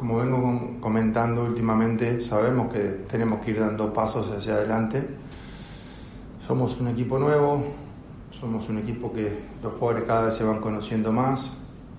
como vengo comentando últimamente, sabemos que tenemos que ir dando pasos hacia adelante. Somos un equipo nuevo, somos un equipo que los jugadores cada vez se van conociendo más.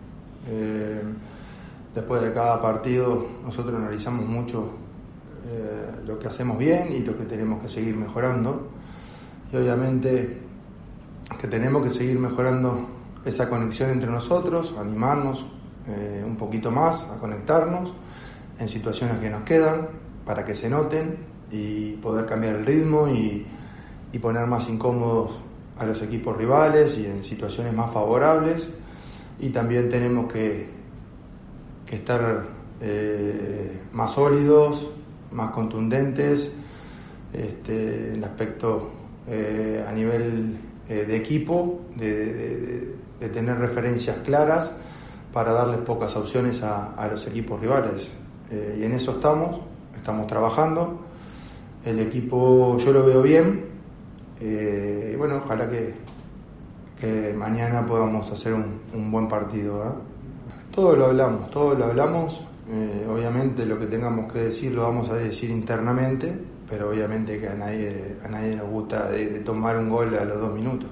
Después de cada partido nosotros analizamos mucho lo que hacemos bien y lo que tenemos que seguir mejorando. Y obviamente que tenemos que seguir mejorando esa conexión entre nosotros, animarnos un poquito más a conectarnos en situaciones que nos quedan para que se noten y poder cambiar el ritmo y poner más incómodos a los equipos rivales y en situaciones más favorables. Y también tenemos que estar más sólidos, más contundentes en el aspecto a nivel de equipo, de tener referencias claras para darles pocas opciones a los equipos rivales. Y en eso estamos trabajando. El equipo yo lo veo bien. Y bueno, ojalá que mañana podamos hacer un buen partido, ¿verdad? Todo lo hablamos. Obviamente lo que tengamos que decir lo vamos a decir internamente, pero obviamente que a nadie nos gusta de tomar un gol a los 2 minutos.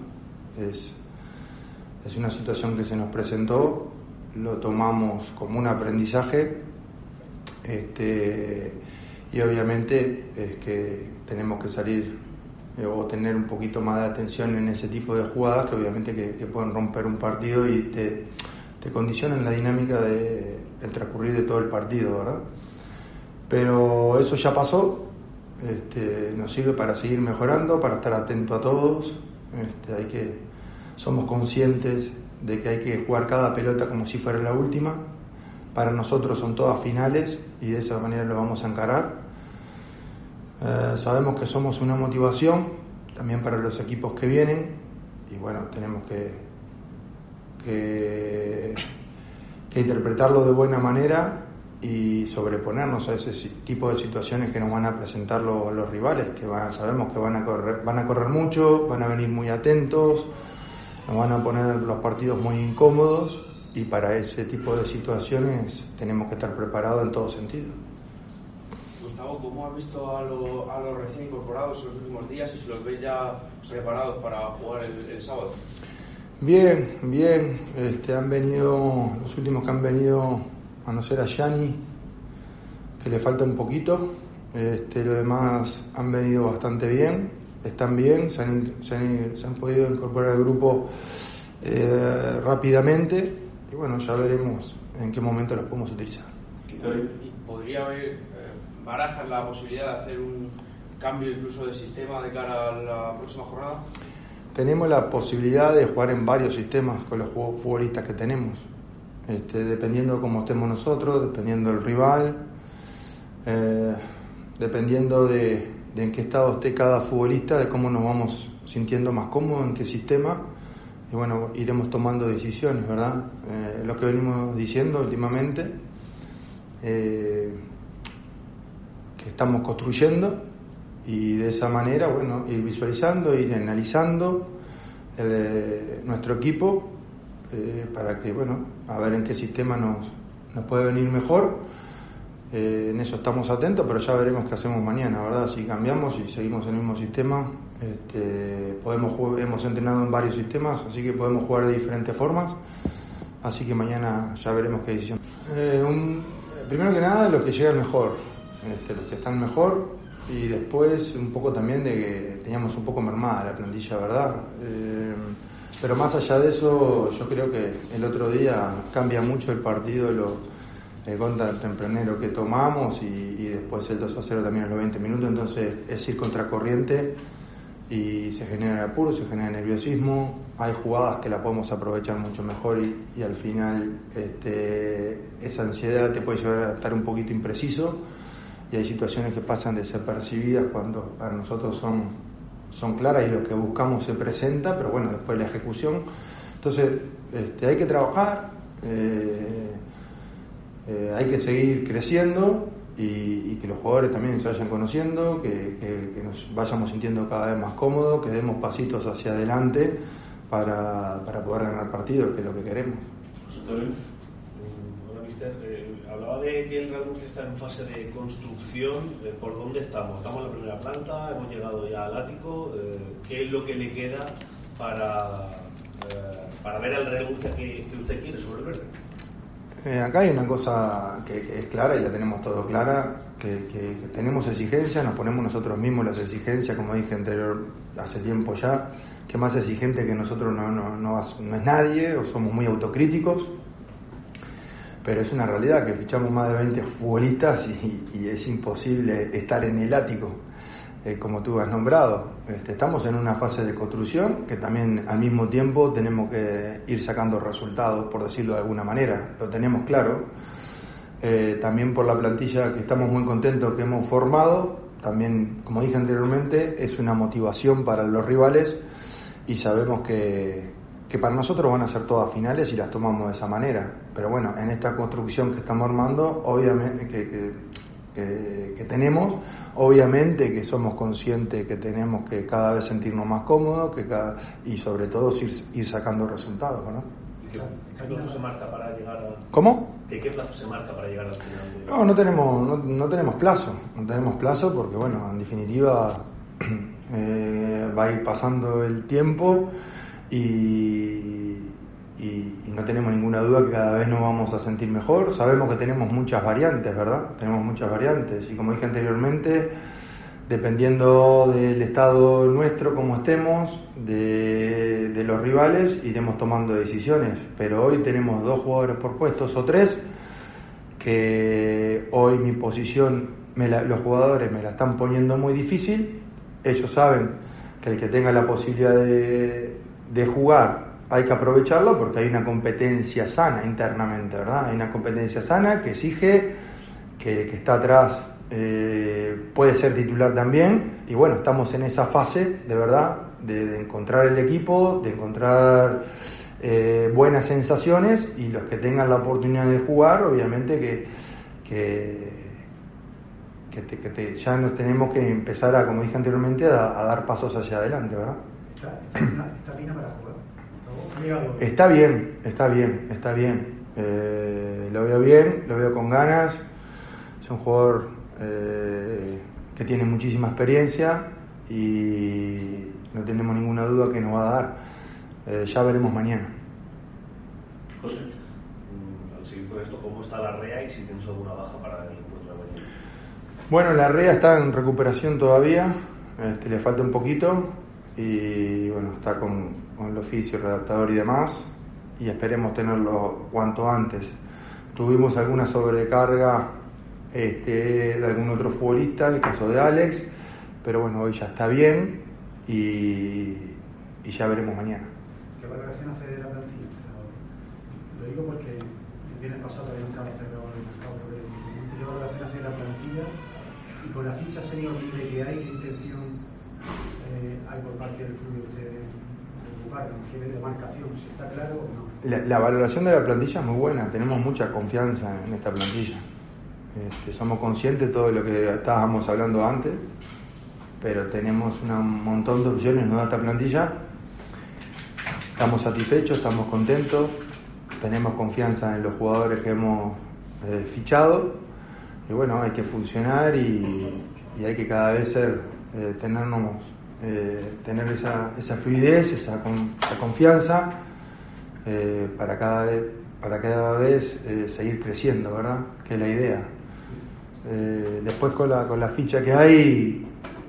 Es una situación que se nos presentó, lo tomamos como un aprendizaje, y obviamente es que tenemos que salir o tener un poquito más de atención en ese tipo de jugadas que obviamente que pueden romper un partido y te condicionan la dinámica del transcurrir de todo el partido, ¿verdad? Pero eso ya pasó, nos sirve para seguir mejorando, para estar atento a todos. Somos conscientes de que hay que jugar cada pelota como si fuera la última. Para nosotros son todas finales y de esa manera lo vamos a encarar. Sabemos que somos una motivación también para los equipos que vienen y bueno, tenemos que interpretarlo de buena manera y sobreponernos a ese tipo de situaciones que nos van a presentar los rivales, que sabemos que van a correr mucho, van a venir muy atentos, nos van a poner los partidos muy incómodos y para ese tipo de situaciones tenemos que estar preparados en todo sentido. Gustavo, ¿cómo has visto a los recién incorporados en los últimos días y si los ves ya preparados para jugar el sábado? Bien. Han venido, los últimos que han venido, a no ser a Gianni, que le falta un poquito. Los demás han venido bastante bien, están bien, se han podido incorporar al grupo rápidamente y bueno, ya veremos en qué momento los podemos utilizar. ¿Y podría haber barajas la posibilidad de hacer un cambio incluso de sistema de cara a la próxima jornada? Tenemos la posibilidad de jugar en varios sistemas con los futbolistas que tenemos, dependiendo de cómo estemos nosotros, dependiendo del rival, dependiendo de en qué estado esté cada futbolista, de cómo nos vamos sintiendo más cómodos, en qué sistema, y bueno, iremos tomando decisiones, ¿verdad? Lo que venimos diciendo últimamente, que estamos construyendo y de esa manera, bueno, ir visualizando, ir analizando nuestro equipo para que, bueno, a ver en qué sistema nos puede venir mejor. En eso estamos atentos, pero ya veremos qué hacemos mañana, ¿verdad? Si cambiamos y seguimos en el mismo sistema, hemos entrenado en varios sistemas, así que podemos jugar de diferentes formas, así que mañana ya veremos qué decisión. Primero que nada, los que llegan mejor, los que están mejor, y después un poco también de que teníamos un poco mermada la plantilla, ¿verdad? Pero más allá de eso, yo creo que el otro día cambia mucho el partido, el contra tempranero que tomamos y después el 2-0 también a los 20 minutos, entonces es ir contracorriente y se genera el apuro, se genera el nerviosismo, hay jugadas que la podemos aprovechar mucho mejor y al final esa ansiedad te puede llevar a estar un poquito impreciso y hay situaciones que pasan desapercibidas cuando para nosotros son claras y lo que buscamos se presenta, pero bueno, después la ejecución, entonces hay que trabajar, hay que seguir creciendo y que los jugadores también se vayan conociendo, que nos vayamos sintiendo cada vez más cómodos, que demos pasitos hacia adelante para poder ganar partidos, que es lo que queremos. José Antonio, hola mister, Hablaba de que el Real Murcia está en fase de construcción. ¿Por dónde estamos? ¿Estamos en la primera planta? ¿Hemos llegado ya al ático? ¿Qué es lo que le queda para ver al Real Murcia que usted quiere sobre el verde? Acá hay una cosa que es clara y la tenemos todo clara, que tenemos exigencias, nos ponemos nosotros mismos las exigencias, como dije anterior, hace tiempo ya, que más exigente que nosotros no es nadie, o somos muy autocríticos, pero es una realidad que fichamos más de 20 futbolistas y es imposible estar en el ático, como tú has nombrado. Estamos en una fase de construcción que también al mismo tiempo tenemos que ir sacando resultados, por decirlo de alguna manera, lo tenemos claro. También por la plantilla que estamos muy contentos que hemos formado, también como dije anteriormente es una motivación para los rivales y sabemos que para nosotros van a ser todas finales y las tomamos de esa manera, pero bueno, en esta construcción que estamos armando, obviamente que tenemos, obviamente que somos conscientes que tenemos que cada vez sentirnos más cómodos y sobre todo ir sacando resultados, ¿no? ¿Qué plazo se marca para llegar a... ¿Cómo? ¿De qué plazo se marca para llegar al final? No tenemos plazo porque bueno, en definitiva va a ir pasando el tiempo y no tenemos ninguna duda que cada vez nos vamos a sentir mejor. Sabemos que tenemos muchas variantes, ¿verdad? Tenemos muchas variantes y como dije anteriormente, dependiendo del estado nuestro, como estemos, de los rivales, iremos tomando decisiones. Pero hoy tenemos 2 jugadores por puestos o 3, que hoy mi posición, los jugadores me la están poniendo muy difícil. Ellos saben que el que tenga la posibilidad de jugar hay que aprovecharlo porque hay una competencia sana internamente, ¿verdad? Hay una competencia sana que exige que el que está atrás puede ser titular también y bueno, estamos en esa fase de verdad de encontrar el equipo, de encontrar buenas sensaciones y los que tengan la oportunidad de jugar, obviamente ya nos tenemos que empezar a, como dije anteriormente, a dar pasos hacia adelante, ¿verdad? ¿Está bien para jugar? Está bien. Lo veo bien, lo veo con ganas. Es un jugador que tiene muchísima experiencia y no tenemos ninguna duda que nos va a dar. Ya veremos mañana. José, al seguir con esto, ¿cómo está la REA y si tienes alguna baja para el encuentro de mañana? Bueno, la REA está en recuperación todavía, le falta un poquito y bueno, está con el oficio, el redactador y demás y esperemos tenerlo cuanto antes. Tuvimos alguna sobrecarga de algún otro futbolista, el caso de Alex, pero bueno, hoy ya está bien y ya veremos mañana. ¿Qué valoración hace de la plantilla? Lo digo porque el viernes pasado había un cambio cerrado en el mercado, ¿qué valoración hace de la plantilla? Y con la ficha senior libre que hay, ¿qué intención hay por parte del club de ustedes de ocuparlo? ¿Qué demarcación? ¿Si está claro o no? La valoración de la plantilla es muy buena, tenemos mucha confianza en esta plantilla. Somos conscientes de todo lo que estábamos hablando antes, pero tenemos un montón de opciones en esta plantilla. Estamos satisfechos, estamos contentos, tenemos confianza en los jugadores que hemos fichado y bueno, hay que funcionar y hay que cada vez tener esa fluidez, esa confianza para cada vez seguir creciendo, ¿verdad? Que es la idea. Después con la ficha que hay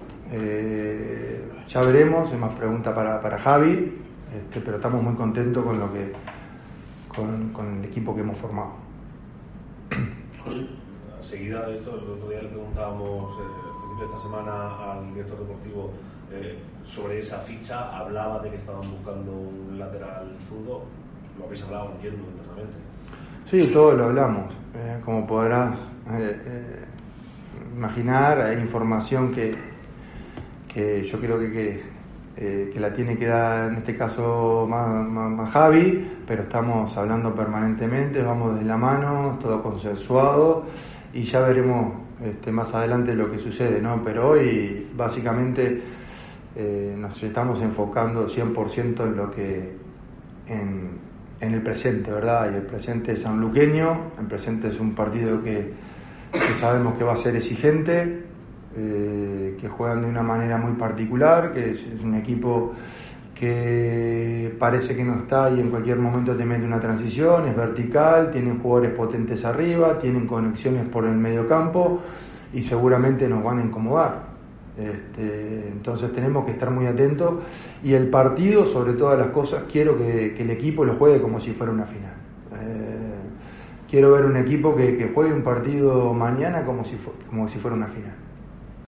ya veremos, es más pregunta para Javi, pero estamos muy contentos con el equipo que hemos formado. José, seguida de esto, el otro día le preguntábamos de esta semana al director deportivo sobre esa ficha, hablaba de que estaban buscando un lateral zurdo. Lo habéis hablado, entiendo, internamente. Sí, todo lo hablamos. Como podrás imaginar, hay información que yo creo que la tiene que dar en este caso más Javi, pero estamos hablando permanentemente, vamos de la mano, todo consensuado y ya veremos más adelante lo que sucede, ¿no? Pero hoy básicamente nos estamos enfocando 100% en en el presente, ¿verdad? Y el presente es sanluqueño, el presente es un partido que sabemos que va a ser exigente, que juegan de una manera muy particular, que es un equipo que parece que no está y en cualquier momento te mete una transición, es vertical, tienen jugadores potentes arriba, tienen conexiones por el medio campo y seguramente nos van a incomodar. Entonces tenemos que estar muy atentos y el partido, sobre todas las cosas, quiero que el equipo lo juegue como si fuera una final. Quiero ver un equipo que juegue un partido mañana como si fuera una final.